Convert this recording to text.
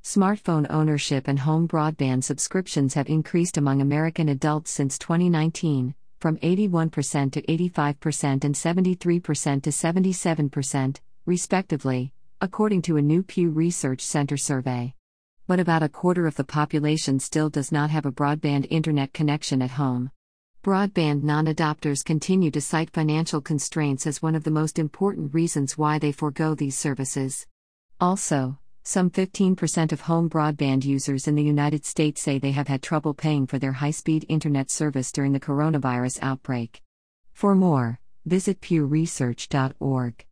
Smartphone ownership and home broadband subscriptions have increased among American adults since 2019, from 81% to 85% and 73% to 77%, respectively, according to a new Pew Research Center survey. But about a quarter of the population still does not have a broadband internet connection at home. Broadband non-adopters continue to cite financial constraints as one of the most important reasons why they forego these services. Also, some 15% of home broadband users in the United States say they have had trouble paying for their high-speed internet service during the coronavirus outbreak. For more, visit pewresearch.org.